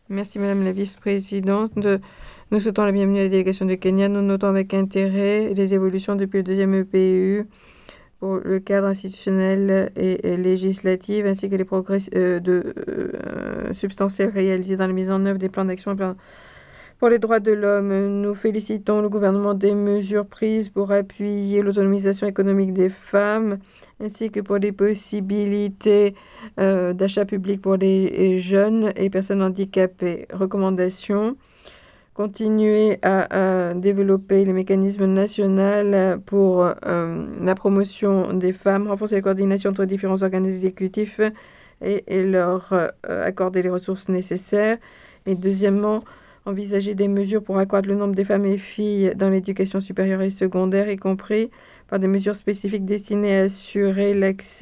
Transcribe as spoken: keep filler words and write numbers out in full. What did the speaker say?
Merci Madame la Vice-présidente. Nous souhaitons la bienvenue à la délégation de Kenya. Nous notons avec intérêt les évolutions depuis le deuxième E P U pour le cadre institutionnel et, et législatif, ainsi que les progrès euh, de, euh, substantiels réalisés dans la mise en œuvre des plans d'action pour les droits de l'homme. Nous félicitons le gouvernement des mesures prises pour appuyer l'autonomisation économique des femmes, ainsi que pour les possibilités euh, d'achat public pour les jeunes et personnes handicapées. Recommandations: continuer à, à développer les mécanismes nationaux pour euh, la promotion des femmes, renforcer la coordination entre différents organes exécutifs et, et leur euh, accorder les ressources nécessaires. Et deuxièmement, envisager des mesures pour accroître le nombre des femmes et filles dans l'éducation supérieure et secondaire, y compris par des mesures spécifiques destinées à assurer l'accès